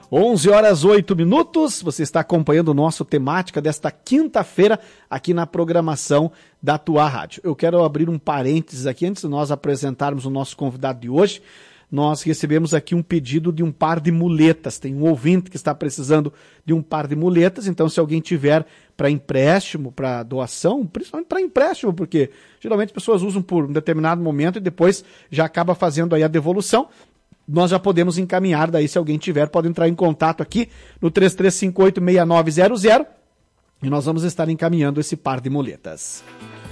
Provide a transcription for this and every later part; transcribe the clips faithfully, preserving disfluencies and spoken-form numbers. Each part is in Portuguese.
onze horas, oito minutos, você está acompanhando o nosso temática desta quinta-feira aqui na programação da Tua Rádio. Eu quero abrir um parênteses aqui, antes de nós apresentarmos o nosso convidado de hoje. Nós recebemos aqui um pedido de um par de muletas. Tem um ouvinte que está precisando de um par de muletas, então se alguém tiver para empréstimo, para doação, principalmente para empréstimo, porque geralmente as pessoas usam por um determinado momento e depois já acaba fazendo aí a devolução. Nós já podemos encaminhar, daí se alguém tiver, pode entrar em contato aqui no três três cinco oito, seis nove zero zero e nós vamos estar encaminhando esse par de muletas.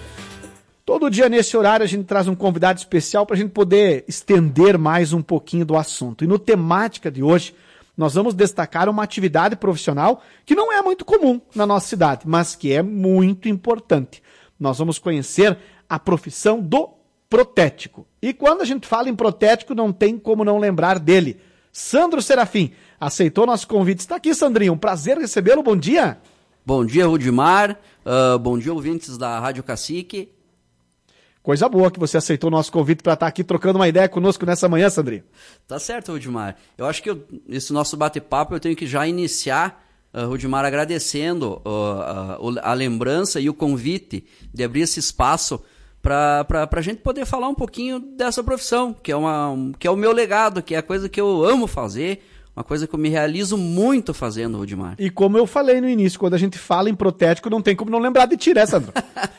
Todo dia nesse horário a gente traz um convidado especial para a gente poder estender mais um pouquinho do assunto. E no temática de hoje, nós vamos destacar uma atividade profissional que não é muito comum na nossa cidade, mas que é muito importante. Nós vamos conhecer a profissão do protético. E quando a gente fala em protético, não tem como não lembrar dele. Sandro Serafim aceitou nosso convite. Está aqui, Sandrinho. Um prazer recebê-lo. Bom dia. Bom dia, Rudimar. Uh, bom dia, ouvintes da Rádio Cacique. Coisa boa que você aceitou o nosso convite para estar aqui trocando uma ideia conosco nessa manhã, Sandrinho. Tá certo, Rudimar. Eu acho que eu, esse nosso bate-papo eu tenho que já iniciar, uh, Rudimar, agradecendo uh, uh, a lembrança e o convite de abrir esse espaço para a gente poder falar um pouquinho dessa profissão, que é, uma, que é o meu legado, que é a coisa que eu amo fazer, uma coisa que eu me realizo muito fazendo, Rudimar. E como eu falei no início, quando a gente fala em protético, não tem como não lembrar de ti, né, Sandro?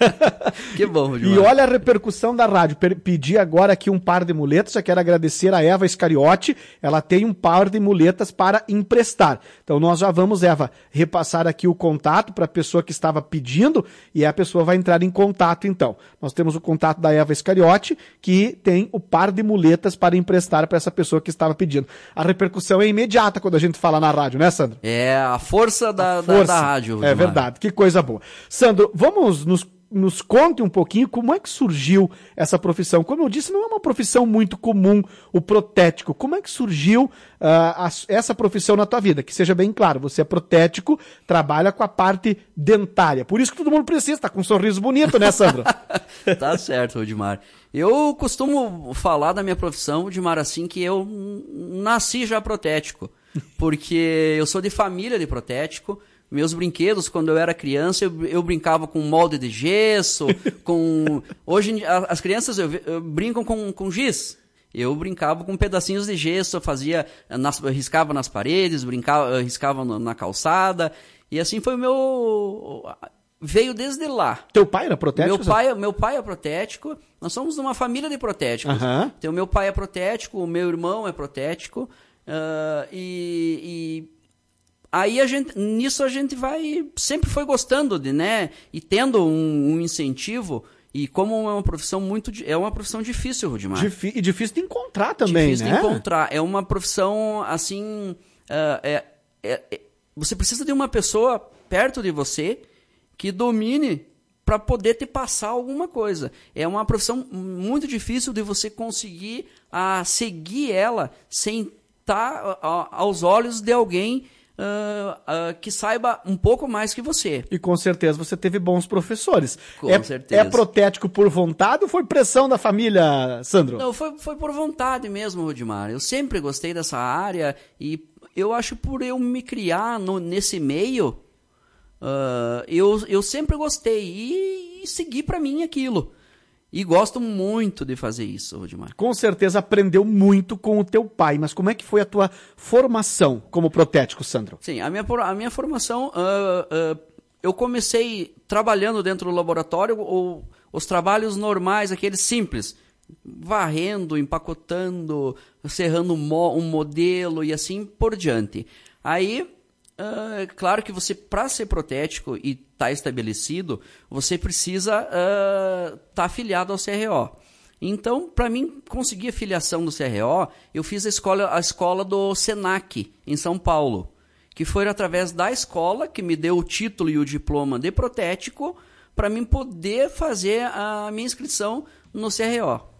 Que bom, Rudimar. E olha a repercussão da rádio. Pedi agora aqui um par de muletas, já quero agradecer a Eva Iscariote, ela tem um par de muletas para emprestar. Então nós já vamos, Eva, repassar aqui o contato para a pessoa que estava pedindo e a pessoa vai entrar em contato então. Nós temos o contato da Eva Iscariote, que tem o par de muletas para emprestar para essa pessoa que estava pedindo. A repercussão é imediata. imediata quando a gente fala na rádio, né, Sandro? É a força da, a força. da, da rádio. É verdade, que coisa boa. Sandro, vamos nos, nos conte um pouquinho como é que surgiu essa profissão. Como eu disse, não é uma profissão muito comum, o protético. Como é que surgiu uh, a, essa profissão na tua vida? Que seja bem claro, você é protético, trabalha com a parte dentária. Por isso que todo mundo precisa, tá com um sorriso bonito, né, Sandro? Tá certo, Rudimar. Eu costumo falar da minha profissão, Rudimar, assim, que eu nasci já protético, porque eu sou de família de protético. Meus brinquedos, quando eu era criança, eu, eu brincava com molde de gesso, com... Hoje as crianças eu, eu, brincam com, com giz. Eu brincava com pedacinhos de gesso, eu fazia, nas, eu riscava nas paredes, brincava, riscava na calçada, e assim foi o meu... Veio desde lá. Teu pai era protético? Meu pai, meu pai é protético. Nós somos uma família de protéticos. Uhum. Então, meu pai é protético, o meu irmão é protético. Uh, e, e aí, a gente, nisso a gente vai... Sempre foi gostando de, né? E tendo um, um incentivo. E como é uma profissão muito... É uma profissão difícil, Rudimar. Difí- e difícil de encontrar também, difícil né? Difícil de encontrar. É uma profissão, assim... Uh, é, é, é, você precisa de uma pessoa perto de você que domine para poder te passar alguma coisa. É uma profissão muito difícil de você conseguir a, seguir ela sem estar a, aos olhos de alguém uh, uh, que saiba um pouco mais que você. E com certeza você teve bons professores. Com é, certeza. É protético por vontade ou foi pressão da família, Sandro? Não, foi, foi por vontade mesmo, Rudimar. Eu sempre gostei dessa área e eu acho por eu me criar no, nesse meio... Uh, eu, eu sempre gostei e, e segui para mim aquilo. E gosto muito de fazer isso, Rudimar. Com certeza aprendeu muito com o teu pai, mas como é que foi a tua formação como protético, Sandro? Sim, a minha, a minha formação, uh, uh, eu comecei trabalhando dentro do laboratório, ou, os trabalhos normais, aqueles simples, varrendo, empacotando, serrando um modelo e assim por diante. Aí... Uh, claro que você, para ser protético e estar tá estabelecido, você precisa estar uh, tá afiliado ao C R O. Então, para mim conseguir a filiação do C R O, eu fiz a escola, a escola do Senac, em São Paulo, que foi através da escola que me deu o título e o diploma de protético para mim poder fazer a minha inscrição no C R O.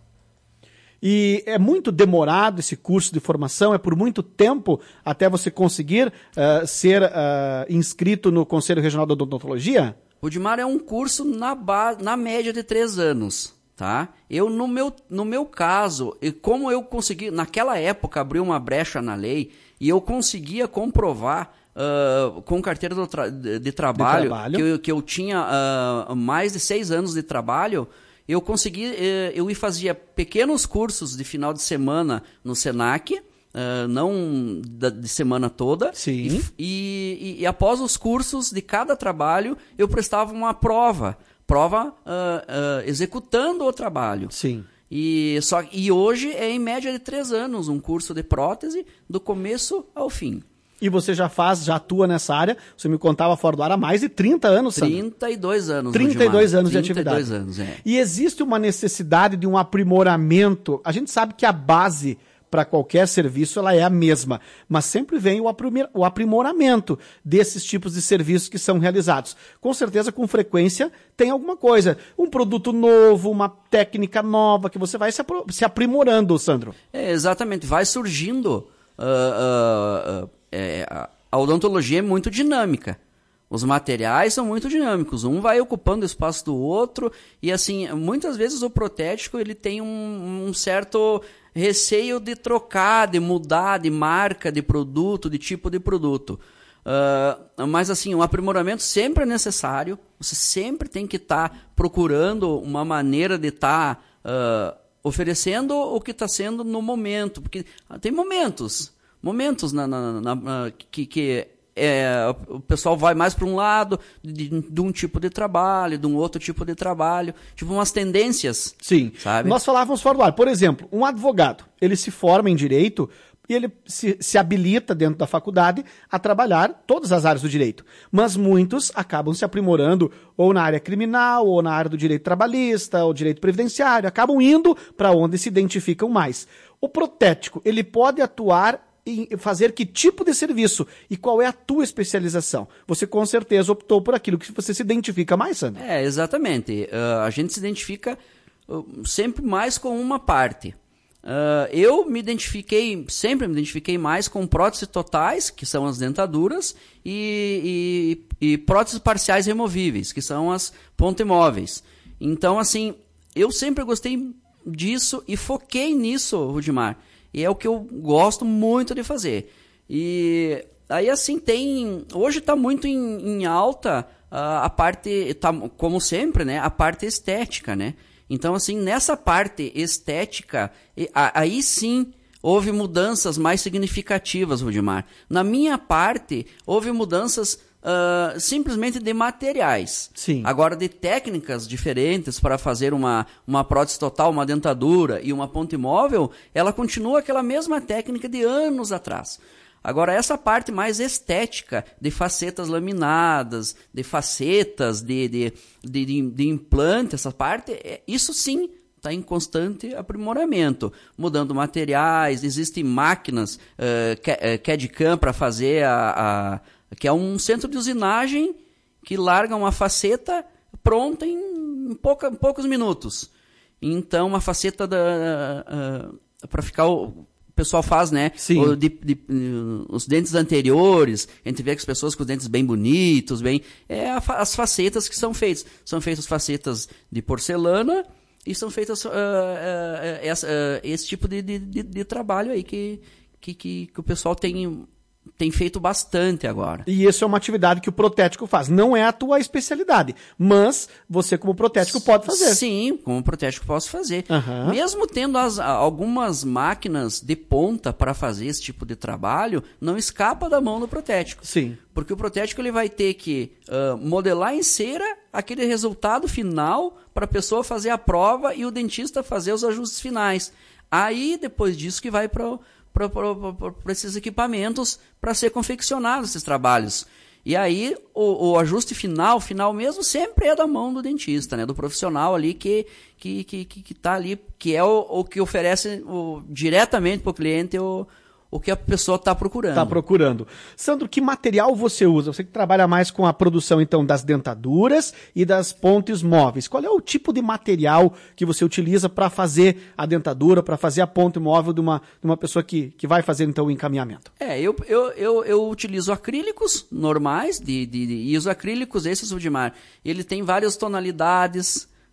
E é muito demorado esse curso de formação? É por muito tempo até você conseguir uh, ser uh, inscrito no Conselho Regional da Odontologia? O Rudimar é um curso na, base, na média de três anos. tá? Eu, no meu, no meu caso, e como eu consegui, naquela época, abrir uma brecha na lei e eu conseguia comprovar uh, com carteira do tra- de, de, trabalho de trabalho, que eu, que eu tinha uh, mais de seis anos de trabalho, eu consegui, uh, eu fazia pequenos cursos de final de semana no Senac, uh, não da, de semana toda, Sim. E, e, e após os cursos de cada trabalho, eu prestava uma prova, prova uh, uh, executando o trabalho. Sim. E, só, e hoje é em média de três anos um curso de prótese do começo ao fim. E você já faz, já atua nessa área, você me contava fora do ar há mais de trinta anos, Sandro. trinta e dois anos. trinta e dois anos de trinta e dois atividade. Anos, é. E existe uma necessidade de um aprimoramento. A gente sabe que a base para qualquer serviço ela é a mesma, mas sempre vem o, aprimor, o aprimoramento desses tipos de serviços que são realizados. Com certeza, com frequência, tem alguma coisa. Um produto novo, uma técnica nova, que você vai se, apro- se aprimorando, Sandro. É, exatamente. Vai surgindo... Uh, uh, uh, é, a odontologia é muito dinâmica. Os materiais são muito dinâmicos. Um vai ocupando o espaço do outro. E, assim, muitas vezes o protético ele tem um, um certo... receio de trocar, de mudar de marca, de produto, de tipo de produto. Uh, mas assim, um aprimoramento sempre é necessário. Você sempre tem que estar tá procurando uma maneira de estar tá, uh, oferecendo o que está sendo no momento. Porque tem momentos, momentos na, na, na, na, que... que É, o pessoal vai mais para um lado de, de um tipo de trabalho, de um outro tipo de trabalho, tipo umas tendências. Sim, sabe? Nós falávamos fora do ar. Por exemplo, um advogado, ele se forma em direito e ele se, se habilita dentro da faculdade a trabalhar todas as áreas do direito. Mas muitos acabam se aprimorando ou na área criminal, ou na área do direito trabalhista, ou direito previdenciário, acabam indo para onde se identificam mais. O protético, ele pode atuar em fazer que tipo de serviço e qual é a tua especialização? Você com certeza optou por aquilo que você se identifica mais, Sandro. É, exatamente. Uh, a gente se identifica uh, sempre mais com uma parte. Uh, eu me identifiquei, sempre me identifiquei mais com próteses totais, que são as dentaduras, e, e, e próteses parciais removíveis, que são as ponto-imóveis. Então, assim, eu sempre gostei disso e foquei nisso, Rudimar. E é o que eu gosto muito de fazer. E aí, assim, tem... Hoje está muito em, em alta uh, a parte, tá, como sempre, né? A parte estética, né? Então, assim, nessa parte estética, aí sim houve mudanças mais significativas, Rudimar. Na minha parte, houve mudanças uh, simplesmente de materiais. Sim. Agora, de técnicas diferentes para fazer uma, uma prótese total, uma dentadura e uma ponta imóvel, ela continua aquela mesma técnica de anos atrás. Agora, essa parte mais estética, de facetas laminadas, de facetas, de, de, de, de, de implante, essa parte, isso sim está em constante aprimoramento. Mudando materiais, existem máquinas, uh, C A D-C A M para fazer, a, a, que é um centro de usinagem que larga uma faceta pronta em, em, pouca, em poucos minutos. Então, uma faceta uh, para ficar... O, O pessoal faz, né? O, de, de, uh, os dentes anteriores, a gente vê que as pessoas com os dentes bem bonitos, bem. É a, as facetas que são feitas. São feitas facetas de porcelana e são feitas uh, uh, uh, essa, uh, esse tipo de, de, de, de trabalho aí que, que, que, que o pessoal tem. Tem feito bastante agora. E isso é uma atividade que o protético faz. Não é a tua especialidade, mas você como protético pode fazer. Sim, como protético posso fazer. Uhum. Mesmo tendo as, algumas máquinas de ponta para fazer esse tipo de trabalho, não escapa da mão do protético. Sim. Porque o protético ele vai ter que uh, modelar em cera aquele resultado final para a pessoa fazer a prova e o dentista fazer os ajustes finais. Aí, depois disso, que vai para para esses equipamentos para ser confeccionados esses trabalhos. E aí o, o ajuste final, final mesmo, sempre é da mão do dentista, né? Do profissional ali que que que que está ali, que é o, o que oferece o, diretamente para o cliente o o que a pessoa está procurando. Está procurando. Sandro, que material você usa? Você que trabalha mais com a produção, então, das dentaduras e das pontes móveis. Qual é o tipo de material que você utiliza para fazer a dentadura, para fazer a ponte móvel de uma, de uma pessoa que, que vai fazer, então, o encaminhamento? É, eu, eu, eu, eu utilizo acrílicos normais, de, de, de, e os acrílicos, esses, Rudimar, ele tem várias tonalidades,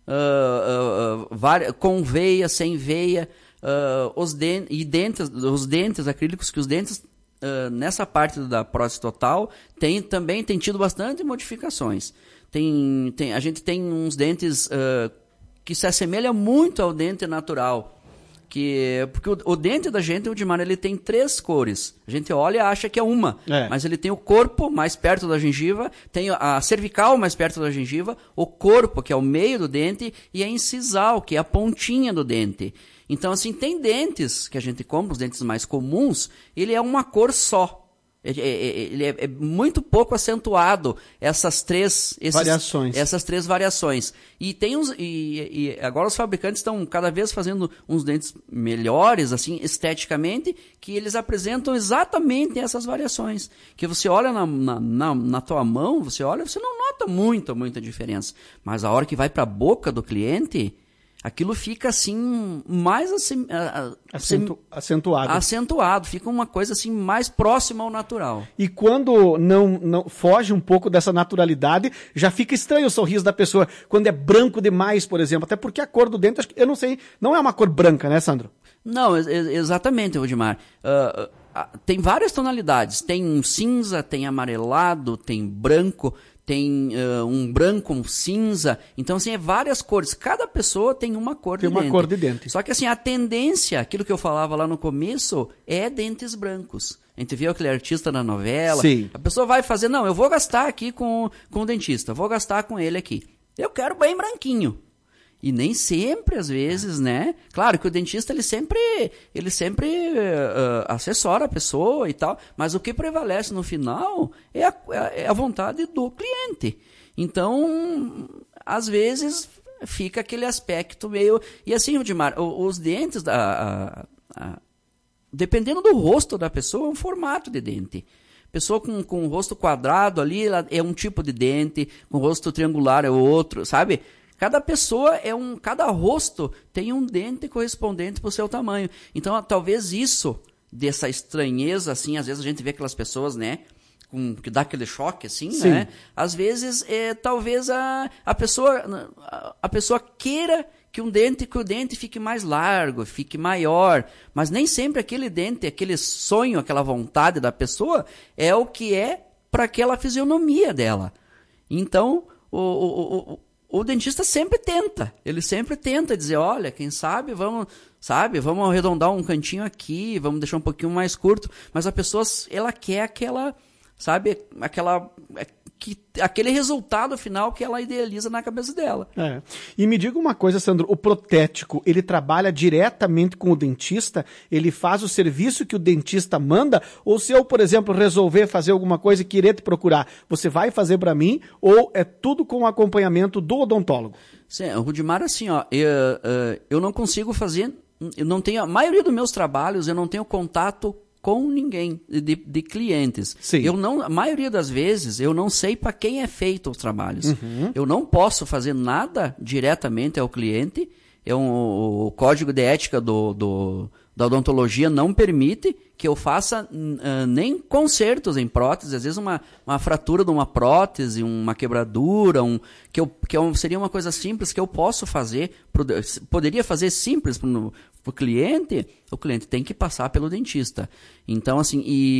uh, uh, uh, com veia, sem veia, uh, os, den e dentes, os dentes acrílicos, que os dentes, uh, nessa parte da prótese total, tem, também tem tido bastante modificações. Tem, tem, a gente tem uns dentes uh, que se assemelham muito ao dente natural. Que, porque o, o dente da gente, o Odimar, ele tem três cores. A gente olha e acha que é uma. É. Mas ele tem o corpo mais perto da gengiva, tem a cervical mais perto da gengiva, o corpo, que é o meio do dente, e a incisal, que é a pontinha do dente. Então, assim, tem dentes que a gente compra, os dentes mais comuns, ele é uma cor só. Ele é, é muito pouco acentuado, essas três, esses, variações. essas três variações. E, tem uns, e, e agora os fabricantes estão cada vez fazendo uns dentes melhores, assim, esteticamente, que eles apresentam exatamente essas variações. Que você olha na, na, na, na tua mão, você olha, você não nota muita, muita diferença. Mas a hora que vai para a boca do cliente, aquilo fica assim, mais assim, Acentu, acentuado. Acentuado, fica uma coisa assim mais próxima ao natural. E quando não, não foge um pouco dessa naturalidade, já fica estranho o sorriso da pessoa. Quando é branco demais, por exemplo. Até porque a cor do dente, eu não sei, não é uma cor branca, né, Sandro? Não, ex exatamente, Odimar. Uh, uh, tem várias tonalidades. Tem cinza, tem amarelado, tem branco, tem uh, um branco, um cinza. Então, assim, é várias cores. Cada pessoa tem uma cor tem de uma dente. cor de dente. Só que, assim, a tendência, aquilo que eu falava lá no começo, é dentes brancos. A gente viu aquele artista na novela. Sim. A pessoa vai fazer, não, eu vou gastar aqui com, com o dentista, vou gastar com ele aqui. Eu quero bem branquinho. E nem sempre, às vezes, né? Claro que o dentista, ele sempre, ele sempre uh, assessora a pessoa e tal, mas o que prevalece no final é a, é a vontade do cliente. Então, às vezes, fica aquele aspecto meio... E assim, Odimar, os dentes, da, a, a, dependendo do rosto da pessoa, é um formato de dente. Pessoa com, com o rosto quadrado ali, ela é um tipo de dente, com o rosto triangular é outro, sabe? Cada pessoa é um, cada rosto tem um dente correspondente para o seu tamanho. Então, talvez isso, dessa estranheza, assim, às vezes a gente vê aquelas pessoas, né, com, que dá aquele choque, assim, Sim. né? Às vezes, é, talvez a, a pessoa, a, a pessoa queira que um dente, que o dente fique mais largo, fique maior, mas nem sempre aquele dente, aquele sonho, aquela vontade da pessoa é o que é para aquela fisionomia dela. Então, o, o, o O dentista sempre tenta, ele sempre tenta dizer, olha, quem sabe, vamos, sabe, vamos arredondar um cantinho aqui, vamos deixar um pouquinho mais curto, mas a pessoa, ela quer aquela, sabe, aquela, que, aquele resultado final que ela idealiza na cabeça dela. É. E me diga uma coisa, Sandro, o protético, ele trabalha diretamente com o dentista? Ele faz o serviço que o dentista manda? Ou se eu, por exemplo, resolver fazer alguma coisa e querer te procurar, você vai fazer para mim? Ou é tudo com o acompanhamento do odontólogo? Sim, Rudimar, assim, ó, eu, eu não consigo fazer, eu não tenho, a maioria dos meus trabalhos eu não tenho contato com ninguém, de, de clientes. Sim. Eu não, a maioria das vezes, eu não sei para quem é feito os trabalhos. Uhum. Eu não posso fazer nada diretamente ao cliente. É um, o código de ética do, do, da odontologia não permite que eu faça uh, nem consertos em prótese. Às vezes uma, uma fratura de uma prótese, uma quebradura, um, que, eu, que eu, seria uma coisa simples que eu posso fazer, pro, poderia fazer simples para o cliente, o cliente tem que passar pelo dentista. Então, assim,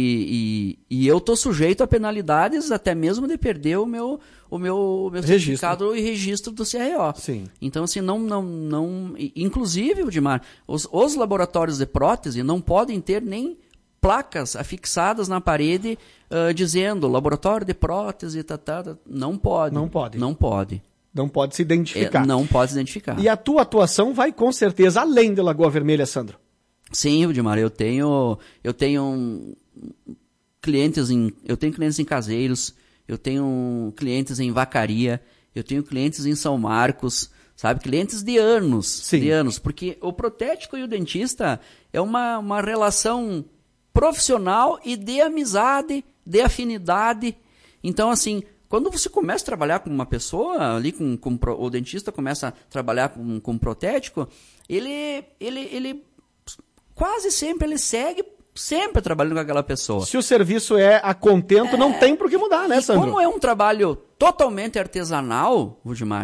e, e, e eu estou sujeito a penalidades até mesmo de perder o meu, o meu, meu certificado e registro do C R O. Sim. Então, assim, não, não, não, inclusive, Odimar, os, os laboratórios de prótese não podem ter nem placas afixadas na parede uh, dizendo laboratório de prótese, tá, tá, tá. Não pode. Não pode. Não pode. Não pode se identificar. É, não pode se identificar. E a tua atuação vai com certeza além de Lagoa Vermelha, Sandro? Sim, Rudimar, eu tenho, eu tenho clientes em, eu tenho clientes em Caseiros, eu tenho clientes em Vacaria, eu tenho clientes em São Marcos, sabe? Clientes de anos, Sim. de anos, porque o protético e o dentista é uma, uma relação profissional e de amizade, de afinidade. Então, assim, quando você começa a trabalhar com uma pessoa, ali com, com o dentista começa a trabalhar com, com protético, ele, ele, ele quase sempre ele segue sempre trabalhando com aquela pessoa. Se o serviço é a contento, é... não tem por que mudar, né, Sandro? Como é um trabalho totalmente artesanal, Rudimar,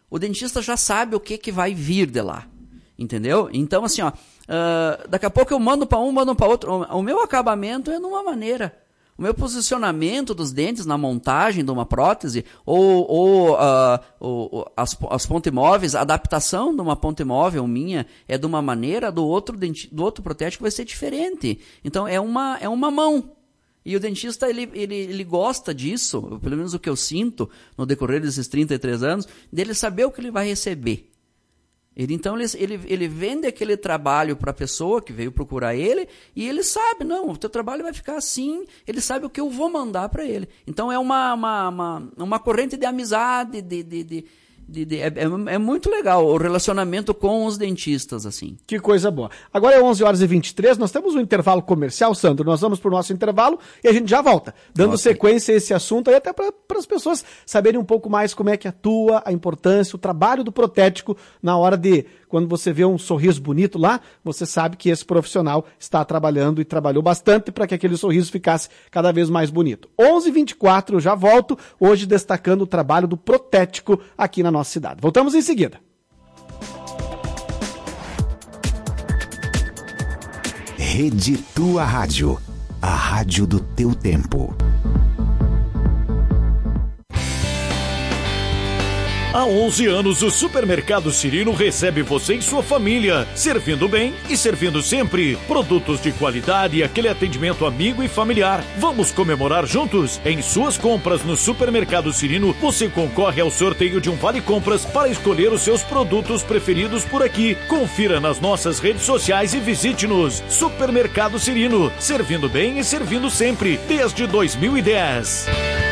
o dentista já sabe o que, que vai vir de lá. Entendeu? Então, assim, ó, uh, daqui a pouco eu mando para um, mando para outro. O, o meu acabamento é de uma maneira. O meu posicionamento dos dentes na montagem de uma prótese, ou, ou, uh, ou as, as pontes móveis, a adaptação de uma ponte móvel minha é de uma maneira, do outro, denti, do outro protético vai ser diferente. Então, é uma, é uma mão. E o dentista, ele, ele, ele gosta disso, pelo menos o que eu sinto no decorrer desses trinta e três anos, dele saber o que ele vai receber. Ele, então, ele, ele, ele vende aquele trabalho para a pessoa que veio procurar ele e ele sabe, não, o teu trabalho vai ficar assim, ele sabe o que eu vou mandar para ele. Então, é uma, uma, uma, uma corrente de amizade, de, de, de, de, de, é, é muito legal o relacionamento com os dentistas, assim. Que coisa boa. Agora é onze horas e vinte e três, nós temos um intervalo comercial, Sandro, nós vamos para o nosso intervalo e a gente já volta, dando Nossa, sequência a esse assunto aí, até para as pessoas saberem um pouco mais como é que atua, a importância, o trabalho do protético na hora de, quando você vê um sorriso bonito lá, você sabe que esse profissional está trabalhando e trabalhou bastante para que aquele sorriso ficasse cada vez mais bonito. onze e vinte e quatro, eu já volto, hoje destacando o trabalho do protético aqui na nossa cidade. Voltamos em seguida. Rede Tua Rádio, a rádio do teu tempo. Há onze anos, o Supermercado Cirino recebe você e sua família, servindo bem e servindo sempre. Produtos de qualidade e aquele atendimento amigo e familiar. Vamos comemorar juntos? Em suas compras no Supermercado Cirino, você concorre ao sorteio de um vale-compras para escolher os seus produtos preferidos por aqui. Confira nas nossas redes sociais e visite-nos. Supermercado Cirino, servindo bem e servindo sempre, desde dois mil e dez.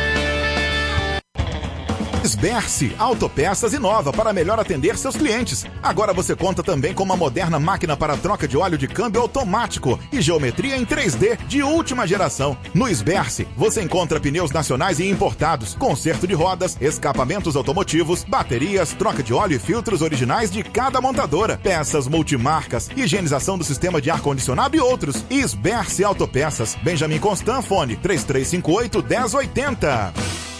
Sberce, autopeças inova para melhor atender seus clientes. Agora você conta também com uma moderna máquina para troca de óleo de câmbio automático e geometria em três D de última geração. No Sberce, você encontra pneus nacionais e importados, conserto de rodas, escapamentos automotivos, baterias, troca de óleo e filtros originais de cada montadora, peças multimarcas, higienização do sistema de ar-condicionado e outros. Sberce Autopeças, Benjamin Constant, fone três três cinco oito, um zero oito zero.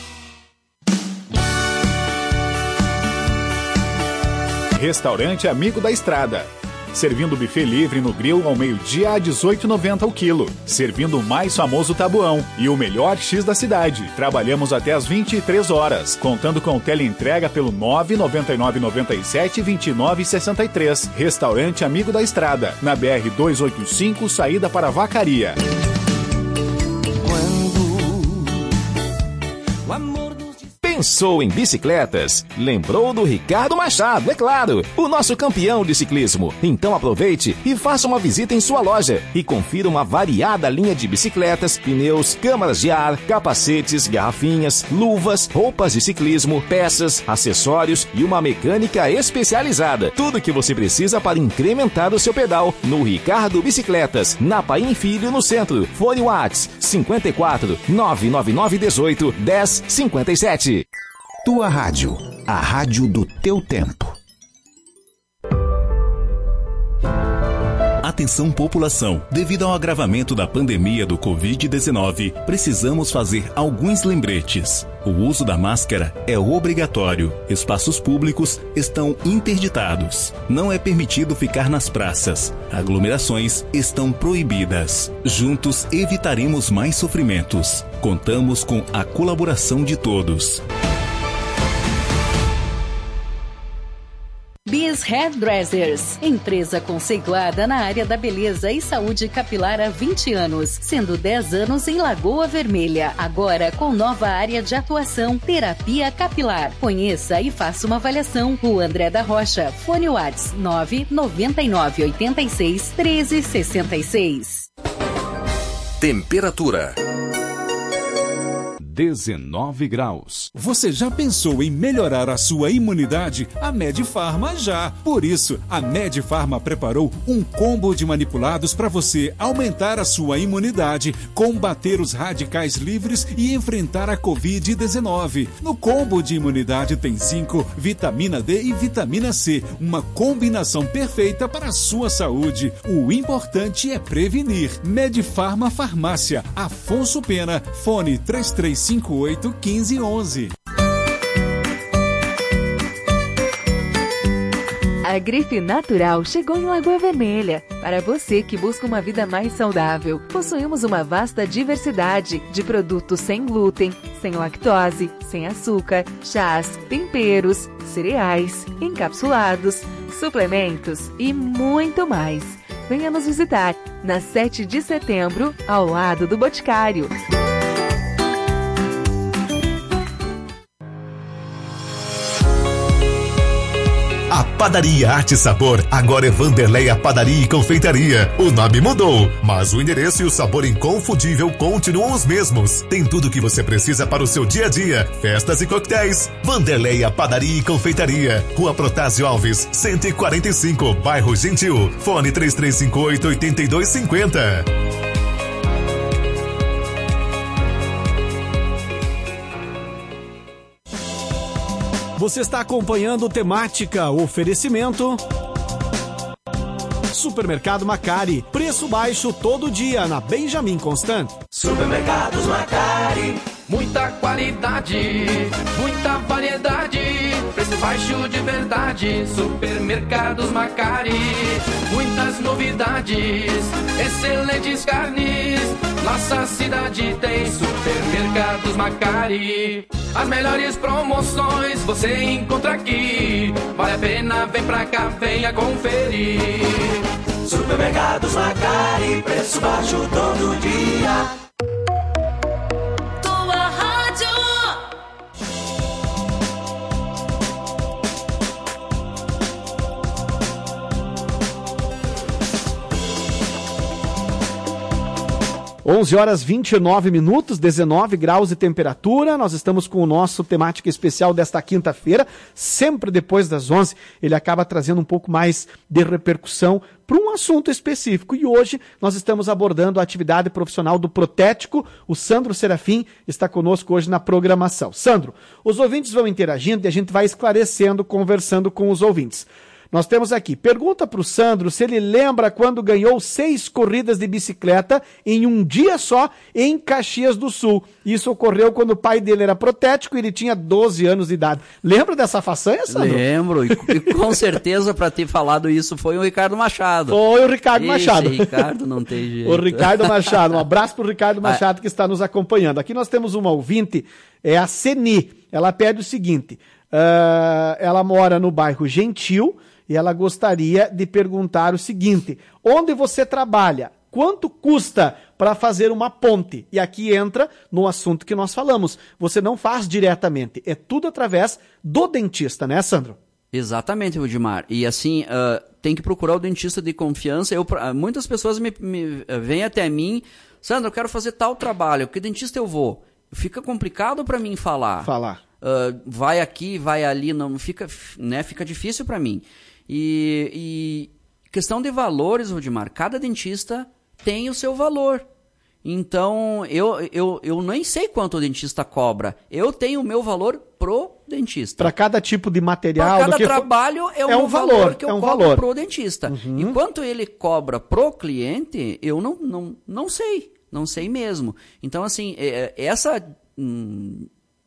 Restaurante Amigo da Estrada. Servindo buffet livre no grill ao meio-dia a dezoito reais e noventa centavos o quilo. Servindo o mais famoso tabuão e o melhor X da cidade. Trabalhamos até às vinte e três horas, contando com teleentrega pelo nove nove nove nove sete, dois nove seis três. Restaurante Amigo da Estrada, na B R duzentos e oitenta e cinco, saída para Vacaria. Pensou em bicicletas? Lembrou do Ricardo Machado, é claro, o nosso campeão de ciclismo. Então aproveite e faça uma visita em sua loja e confira uma variada linha de bicicletas, pneus, câmaras de ar, capacetes, garrafinhas, luvas, roupas de ciclismo, peças, acessórios e uma mecânica especializada. Tudo que você precisa para incrementar o seu pedal no Ricardo Bicicletas, na Paim Filho, no centro. Fone WhatsApp cinco quatro, nove nove nove um oito, um zero cinco sete. Tua Rádio, a rádio do teu tempo. Atenção população, devido ao agravamento da pandemia do covid dezenove, precisamos fazer alguns lembretes. O uso da máscara é obrigatório. Espaços públicos estão interditados. Não é permitido ficar nas praças. Aglomerações estão proibidas. Juntos evitaremos mais sofrimentos. Contamos com a colaboração de todos. Bis Hairdressers, empresa conceituada na área da beleza e saúde capilar há vinte anos, sendo dez anos em Lagoa Vermelha. Agora com nova área de atuação, terapia capilar. Conheça e faça uma avaliação. O André da Rocha, fone WhatsApp nove nove nove oito seis, um três seis seis. Temperatura dezenove graus. Você já pensou em melhorar a sua imunidade? A Medifarma já. Por isso, a Medifarma preparou um combo de manipulados para você aumentar a sua imunidade, combater os radicais livres e enfrentar a covid dezenove. No combo de imunidade tem zinco, vitamina D e vitamina C, uma combinação perfeita para a sua saúde. O importante é prevenir. Medifarma Farmácia, Afonso Pena, fone três três cinco oito, um cinco um um. A Grife Natural chegou em Lagoa Vermelha. Para você que busca uma vida mais saudável, possuímos uma vasta diversidade de produtos sem glúten, sem lactose, sem açúcar, chás, temperos, cereais, encapsulados, suplementos e muito mais. Venha nos visitar na sete de setembro, ao lado do Boticário. A Padaria Arte e Sabor agora é Vanderleia Padaria e Confeitaria. O nome mudou, mas o endereço e o sabor inconfundível continuam os mesmos. Tem tudo o que você precisa para o seu dia a dia, festas e coquetéis. Vanderleia Padaria e Confeitaria, Rua Protásio Alves, cento e quarenta e cinco, Bairro Gentil. Fone três três cinco oito, oito dois cinco zero. Você está acompanhando o Temática, oferecimento Supermercado Macari, preço baixo todo dia na Benjamin Constant. Supermercados Macari, muita qualidade, muita variedade, preço baixo de verdade. Supermercados Macari, muitas novidades, excelentes carnes, nossa cidade tem Supermercados Macari. As melhores promoções você encontra aqui, vale a pena, vem pra cá, venha conferir. Supermercados Macari, preço baixo todo dia. Tua rádio. onze horas e vinte e nove minutos, dezenove graus de temperatura. Nós estamos com o nosso Temática especial desta quinta-feira. Sempre depois das onze, ele acaba trazendo um pouco mais de repercussão para um assunto específico. E hoje nós estamos abordando a atividade profissional do Protético. O Sandro Serafim está conosco hoje na programação. Sandro, os ouvintes vão interagindo e a gente vai esclarecendo, conversando com os ouvintes. Nós temos aqui, pergunta para o Sandro se ele lembra quando ganhou seis corridas de bicicleta em um dia só em Caxias do Sul. Isso ocorreu quando o pai dele era protético e ele tinha doze anos de idade. Lembra dessa façanha, Sandro? Lembro, e, e com certeza para ter falado isso foi o Ricardo Machado. Foi o Ricardo Esse Machado. Ricardo não tem jeito. O Ricardo Machado, um abraço para o Ricardo Machado que está nos acompanhando. Aqui nós temos uma ouvinte, é a Seni. Ela pede o seguinte, uh, ela mora no bairro Gentil, e ela gostaria de perguntar o seguinte, onde você trabalha? Quanto custa para fazer uma ponte? E aqui entra no assunto que nós falamos. Você não faz diretamente, é tudo através do dentista, né, Sandro? Exatamente, Rudimar. E assim, uh, tem que procurar o dentista de confiança. Eu, muitas pessoas me, me vêm até mim, Sandro, eu quero fazer tal trabalho, que dentista eu vou? Fica complicado para mim falar. Falar. Uh, vai aqui, vai ali, não fica, né, fica difícil para mim. E, e questão de valores, Rudimar, cada dentista tem o seu valor. Então, eu, eu, eu nem sei quanto o dentista cobra. Eu tenho o meu valor pro dentista. Para cada tipo de material. Para cada do que trabalho for... é, um é um valor, valor que eu é um cobro valor. pro dentista. Uhum. E quanto ele cobra pro cliente, eu não, não, não sei. Não sei mesmo. Então, assim, essa... Hum,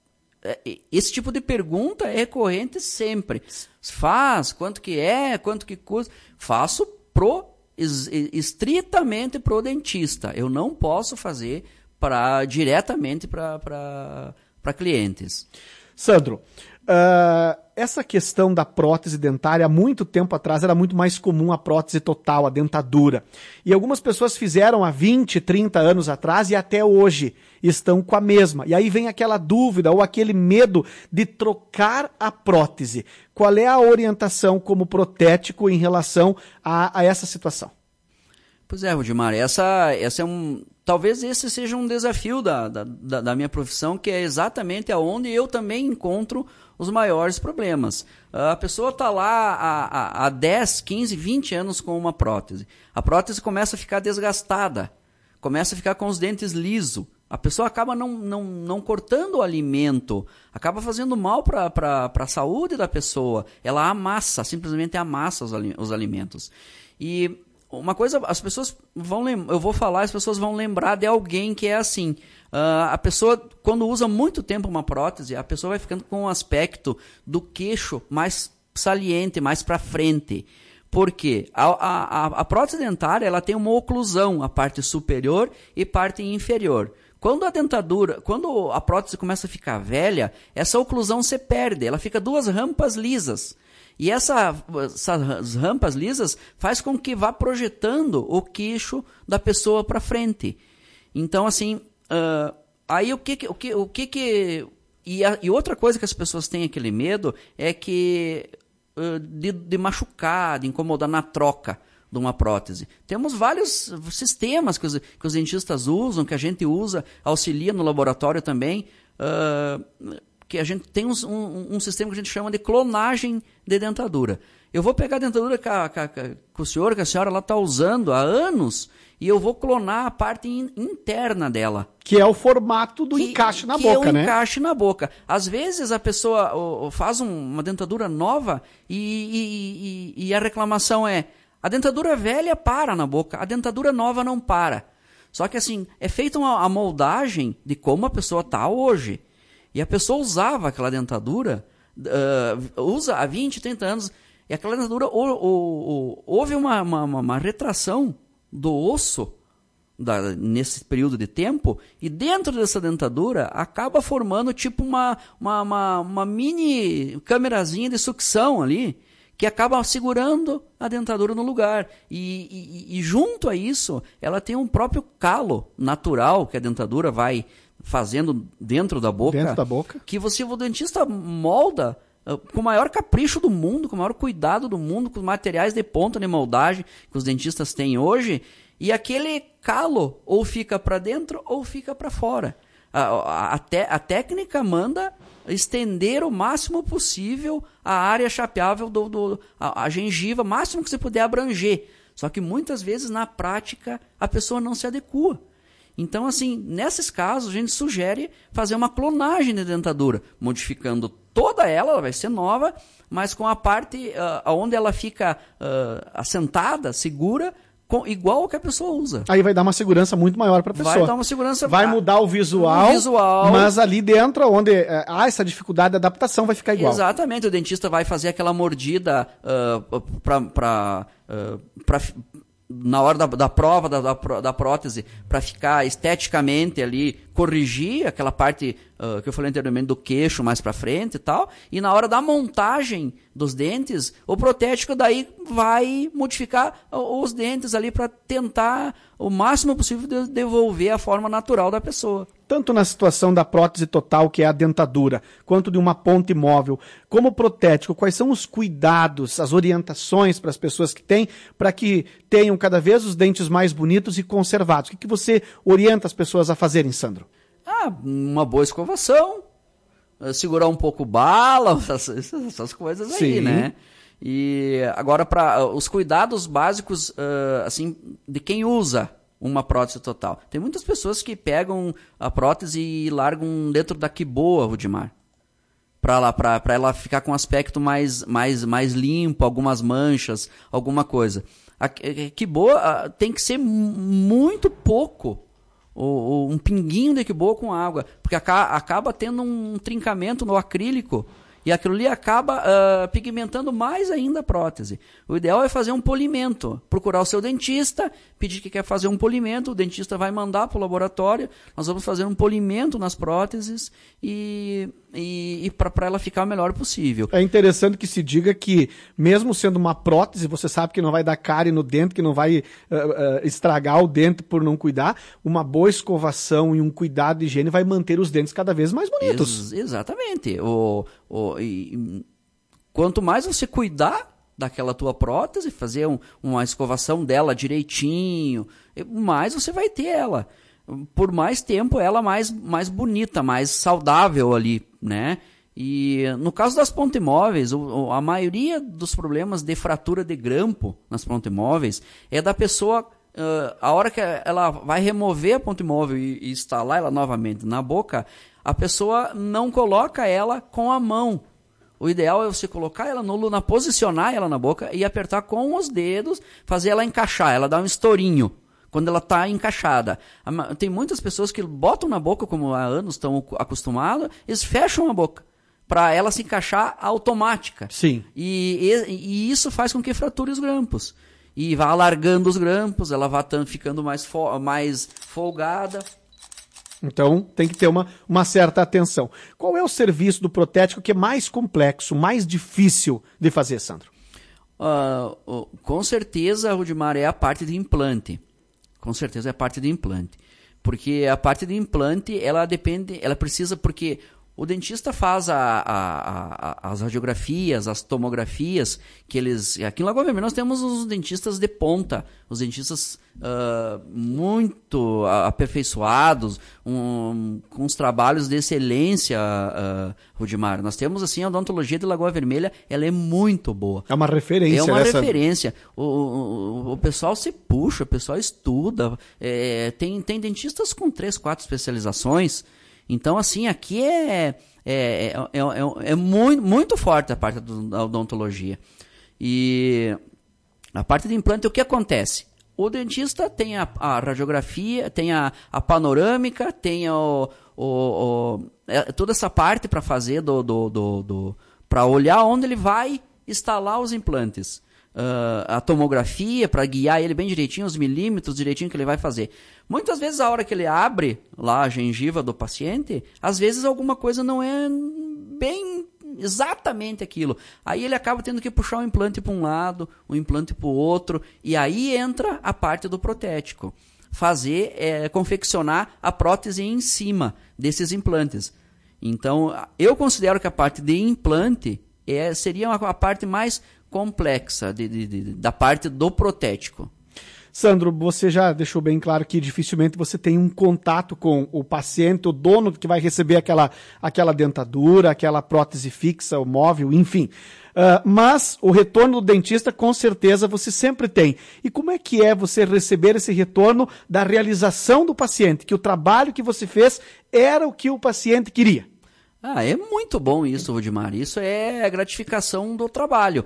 esse tipo de pergunta é recorrente sempre. Faz, quanto que é, quanto que custa. Faço pro, estritamente pro dentista. Eu não posso fazer pra, diretamente para clientes. Sandro, uh, essa questão da prótese dentária, há muito tempo atrás, era muito mais comum a prótese total, a dentadura. E algumas pessoas fizeram há vinte, trinta anos atrás e até hoje estão com a mesma. E aí vem aquela dúvida ou aquele medo de trocar a prótese. Qual é a orientação como protético em relação a, a essa situação? Pois é, Rudimar, essa, essa é um, talvez esse seja um desafio da, da, da minha profissão, que é exatamente aonde eu também encontro os maiores problemas. A pessoa está lá há, há dez, quinze, vinte anos com uma prótese. A prótese começa a ficar desgastada, começa a ficar com os dentes lisos. A pessoa acaba não, não, não cortando o alimento, acaba fazendo mal para a saúde da pessoa. Ela amassa, simplesmente amassa os, os alimentos. E uma coisa, as pessoas vão lembrar, eu vou falar, as pessoas vão lembrar de alguém que é assim. Uh, a pessoa, quando usa muito tempo uma prótese, a pessoa vai ficando com um aspecto do queixo mais saliente, mais para frente. Por quê? A, a, a prótese dentária ela tem uma oclusão, a parte superior e parte inferior. Quando a dentadura, quando a prótese começa a ficar velha, essa oclusão se perde, ela fica duas rampas lisas. E essa, essas rampas lisas faz com que vá projetando o queixo da pessoa para frente. Então, assim, uh, aí o que o que, o que, que e, a, e outra coisa que as pessoas têm aquele medo é que De, de machucar, de incomodar na troca de uma prótese. Temos vários sistemas que os, que os dentistas usam, que a gente usa, auxilia no laboratório também, uh, que a gente tem um, um, um sistema que a gente chama de clonagem de dentadura. Eu vou pegar a dentadura que, a, que, a, que o senhor, que a senhora está usando há anos, e eu vou clonar a parte in, interna dela. Que é o formato do que, encaixe na que boca, é o né? encaixe na boca. Às vezes a pessoa ó, faz um, uma dentadura nova e, e, e, e a reclamação é: a dentadura velha para na boca, a dentadura nova não para. Só que assim, é feita uma, a moldagem de como a pessoa está hoje. E a pessoa usava aquela dentadura, uh, usa há vinte, trinta anos, e aquela dentadura, o, o, o, houve uma, uma, uma retração do osso da, nesse período de tempo, e dentro dessa dentadura acaba formando tipo uma, uma, uma, uma mini câmerazinha de sucção ali, que acaba segurando a dentadura no lugar. E, e, e junto a isso, ela tem um próprio calo natural que a dentadura vai fazendo dentro da boca. Dentro da boca. Que você, o dentista molda uh, com o maior capricho do mundo, com o maior cuidado do mundo, com os materiais de ponta de moldagem que os dentistas têm hoje. E aquele calo ou fica para dentro ou fica para fora. A, a, a, te, a técnica manda estender o máximo possível a área chapeável, do, do, a, a gengiva, o máximo que você puder abranger. Só que muitas vezes, na prática, a pessoa não se adequa. Então, assim, nesses casos, a gente sugere fazer uma clonagem de dentadura, modificando toda ela, ela vai ser nova, mas com a parte uh, onde ela fica uh, assentada, segura, com, igual que a pessoa usa. Aí vai dar uma segurança muito maior para a pessoa. Vai dar uma segurança. Vai mudar o visual, o visual, mas ali dentro, onde uh, há essa dificuldade de adaptação, vai ficar igual. Exatamente, o dentista vai fazer aquela mordida uh, para... Uh, na hora da, da prova da, da, da prótese, para ficar esteticamente ali, corrigir aquela parte uh, que eu falei anteriormente do queixo mais para frente e tal, e na hora da montagem dos dentes, o protético daí vai modificar os dentes ali para tentar o máximo possível de devolver a forma natural da pessoa. Tanto na situação da prótese total, que é a dentadura, quanto de uma ponte móvel, como protético, quais são os cuidados, as orientações para as pessoas que têm, para que tenham cada vez os dentes mais bonitos e conservados? O que, que você orienta as pessoas a fazerem, Sandro? Ah, uma boa escovação, segurar um pouco bala, essas, essas coisas aí, Sim. né? E agora, para os cuidados básicos, uh, assim, de quem usa uma prótese total. Tem muitas pessoas que pegam a prótese e largam dentro da quiboa, Rudimar, para ela ficar com um aspecto mais, mais, mais limpo, algumas manchas, alguma coisa. A quiboa tem que ser muito pouco, ou, ou um pinguinho de quiboa com água, porque acaba, acaba tendo um trincamento no acrílico, e aquilo ali acaba uh, pigmentando mais ainda a prótese. O ideal é fazer um polimento, procurar o seu dentista, pedir que quer fazer um polimento, o dentista vai mandar para o laboratório, nós vamos fazer um polimento nas próteses e, e, e para ela ficar o melhor possível. É interessante que se diga que, mesmo sendo uma prótese, você sabe que não vai dar cárie no dente, que não vai uh, uh, estragar o dente por não cuidar, uma boa escovação e um cuidado de higiene vai manter os dentes cada vez mais bonitos. Ex- exatamente. O, o, e, quanto mais você cuidar daquela tua prótese, fazer um, uma escovação dela direitinho, mais você vai ter ela. Por mais tempo, ela mais, mais bonita, mais saudável ali, né? E no caso das ponte-móveis, a maioria dos problemas de fratura de grampo nas ponte-móveis é da pessoa, uh, a hora que ela vai remover a ponte-móvel e, e instalar ela novamente na boca, a pessoa não coloca ela com a mão. O ideal é você colocar ela no lunar, posicionar ela na boca e apertar com os dedos, fazer ela encaixar, ela dá um estourinho quando ela está encaixada. Tem muitas pessoas que botam na boca, como há anos estão acostumados, eles fecham a boca para ela se encaixar automática. Sim. E, e, e isso faz com que frature os grampos. E vá alargando os grampos, ela vai ficando mais, fo mais folgada. Então, tem que ter uma, uma certa atenção. Qual é o serviço do protético que é mais complexo, mais difícil de fazer, Sandro? Uh, uh, com certeza, Rudimar, é a parte de implante. Com certeza é a parte de implante. Porque a parte de implante, ela depende, ela precisa, porque o dentista faz a, a, a, as radiografias, as tomografias, que eles... Aqui em Lagoa Vermelha nós temos os dentistas de ponta, os dentistas uh, muito aperfeiçoados, um, com os trabalhos de excelência, uh, Rudimar. Nós temos, assim, a odontologia de Lagoa Vermelha, ela é muito boa. É uma referência. É uma nessa... referência. O, o, o pessoal se puxa, o pessoal estuda. É, tem, tem dentistas com três, quatro especializações. Então, assim, aqui é, é, é, é, é muito, muito forte a parte da odontologia. E a parte de implante, o que acontece? O dentista tem a, a radiografia, tem a, a panorâmica, tem o, o, o, é, toda essa parte para fazer, do, do, do, do, para olhar onde ele vai instalar os implantes. Uh, a tomografia para guiar ele bem direitinho, os milímetros direitinho que ele vai fazer. Muitas vezes a hora que ele abre lá a gengiva do paciente, às vezes alguma coisa não é bem exatamente aquilo. Aí ele acaba tendo que puxar o implante para um lado, o implante para o outro, e aí entra a parte do protético. Fazer, é, confeccionar a prótese em cima desses implantes. Então, eu considero que a parte de implante é, seria uma, a parte mais complexa de, de, de, da parte do protético. Sandro, você já deixou bem claro que dificilmente você tem um contato com o paciente, o dono que vai receber aquela, aquela dentadura, aquela prótese fixa, o móvel, enfim. Uh, mas o retorno do dentista, com certeza, você sempre tem. E como é que é você receber esse retorno da realização do paciente? Que o trabalho que você fez era o que o paciente queria. Ah, é muito bom isso, Rudimar. Isso é a gratificação do trabalho.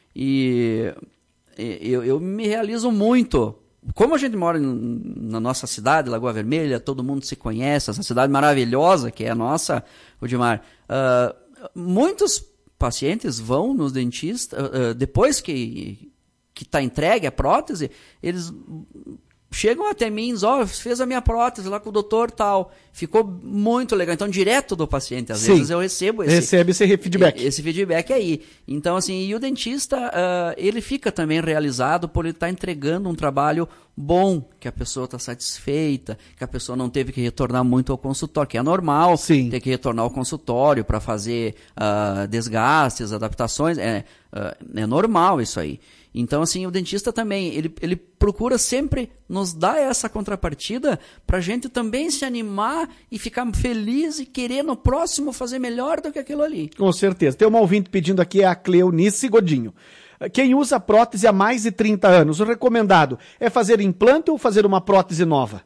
E eu, eu me realizo muito. Como a gente mora na nossa cidade, Lagoa Vermelha, todo mundo se conhece, essa cidade maravilhosa que é a nossa, Rudimar. Uh, muitos pacientes vão nos dentistas, uh, depois que que está entregue a prótese, eles chegam até mim e dizem, ó, oh, fez a minha prótese lá com o doutor tal, ficou muito legal. Então, direto do paciente, às Sim. vezes eu recebo esse, Recebe esse feedback. Esse feedback aí. Então, assim, e o dentista, uh, ele fica também realizado por ele estar tá entregando um trabalho bom, que a pessoa está satisfeita, que a pessoa não teve que retornar muito ao consultório, que é normal Sim. ter que retornar ao consultório para fazer uh, desgastes, adaptações, é, uh, é normal isso aí. Então, assim, o dentista também, ele, ele procura sempre nos dar essa contrapartida para a gente também se animar e ficar feliz e querer no próximo fazer melhor do que aquilo ali. Com certeza. Tem uma ouvinte pedindo aqui, é a Cleonice Godinho. Quem usa prótese há mais de trinta anos, o recomendado é fazer implante ou fazer uma prótese nova?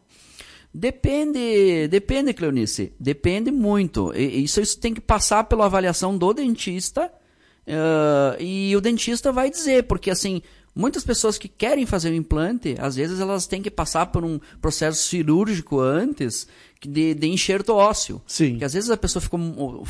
Depende, depende, Cleonice. Depende muito. Isso, isso tem que passar pela avaliação do dentista. Uh, e o dentista vai dizer, porque assim, muitas pessoas que querem fazer o implante, às vezes elas têm que passar por um processo cirúrgico antes de, de enxerto ósseo. Sim. Porque às vezes a pessoa fica,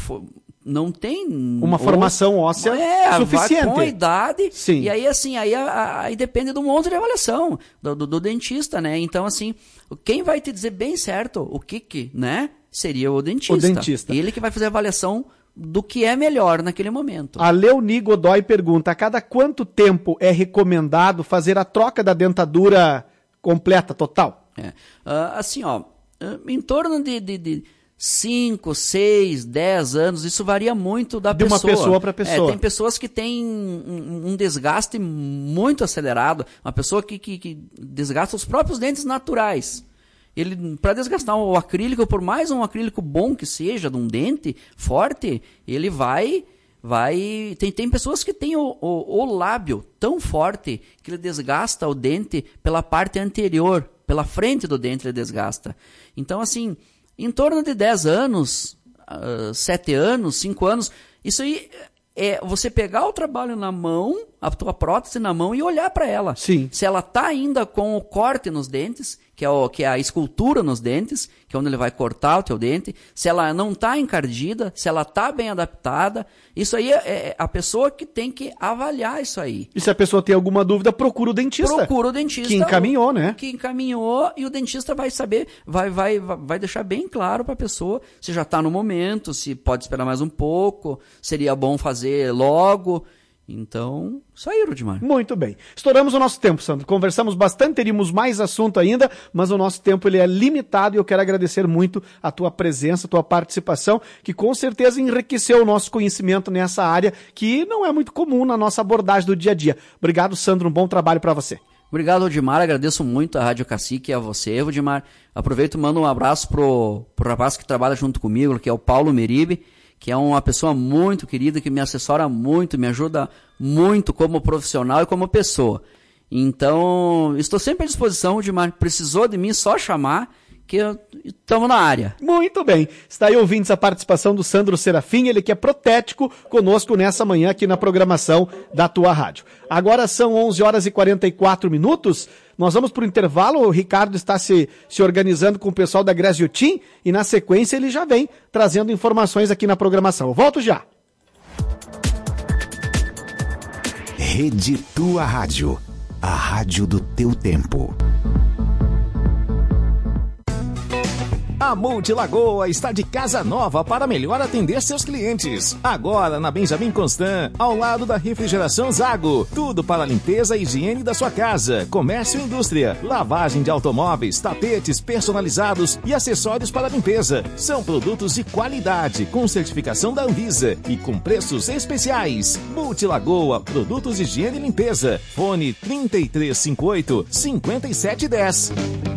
não tem uma formação óssea é, suficiente. Vai com a idade. Sim. E aí assim, aí, aí depende de um monte de avaliação do, do, do dentista, né? Então assim, quem vai te dizer bem certo o que que, né? Seria o dentista. O dentista. Ele que vai fazer a avaliação do que é melhor naquele momento. A Leoni Godoy pergunta, a cada quanto tempo é recomendado fazer a troca da dentadura completa, total? É. Uh, assim, ó, em torno de, de, de cinco, seis, dez anos, isso varia muito da de pessoa. De uma pessoa para pessoa. É, tem pessoas que têm um, um desgaste muito acelerado, uma pessoa que, que, que desgasta os próprios dentes naturais. Ele, para desgastar o acrílico, por mais um acrílico bom que seja, de um dente forte, ele vai... vai tem, tem pessoas que têm o, o, o lábio tão forte que ele desgasta o dente pela parte anterior, pela frente do dente ele desgasta. Então, assim, em torno de dez anos, uh, sete anos, cinco anos, isso aí é você pegar o trabalho na mão, a tua prótese na mão e olhar para ela. Sim. Se ela tá ainda com o corte nos dentes, que é, o, que é a escultura nos dentes, que é onde ele vai cortar o teu dente, se ela não tá encardida, se ela tá bem adaptada, isso aí é, é a pessoa que tem que avaliar isso aí. E se a pessoa tem alguma dúvida, procura o dentista. Procura o dentista. Que encaminhou, né? Que encaminhou, e o dentista vai saber, vai, vai, vai deixar bem claro para a pessoa se já está no momento, se pode esperar mais um pouco, seria bom fazer logo. Então, isso aí, Rudimar. Muito bem. Estouramos o nosso tempo, Sandro. Conversamos bastante, teríamos mais assunto ainda, mas o nosso tempo ele é limitado e eu quero agradecer muito a tua presença, a tua participação, que com certeza enriqueceu o nosso conhecimento nessa área, que não é muito comum na nossa abordagem do dia a dia. Obrigado, Sandro. Um bom trabalho para você. Obrigado, Rudimar. Agradeço muito a Rádio Cacique e a você, Rudimar. Aproveito e mando um abraço pro, pro rapaz que trabalha junto comigo, que é o Paulo Meribe, que é uma pessoa muito querida, que me assessora muito, me ajuda muito como profissional e como pessoa. Então, estou sempre à disposição, Rudimar. Precisou de mim, só chamar, que estamos na área. Muito bem. Está aí, ouvintes, a participação do Sandro Serafim, ele que é protético, conosco nessa manhã aqui na programação da tua rádio. Agora são onze horas e quarenta e quatro minutos. Nós vamos para o intervalo, o Ricardo está se, se organizando com o pessoal da Graziotin e na sequência ele já vem trazendo informações aqui na programação. Eu volto já. Rede Tua Rádio, a rádio do teu tempo. A Multilagoa está de casa nova para melhor atender seus clientes. Agora na Benjamin Constant, ao lado da Refrigeração Zago. Tudo para a limpeza e higiene da sua casa, comércio e indústria, lavagem de automóveis, tapetes personalizados e acessórios para limpeza. São produtos de qualidade, com certificação da Anvisa e com preços especiais. Multilagoa, produtos de higiene e limpeza. Fone trinta e três cinquenta e oito, cinquenta e sete dez.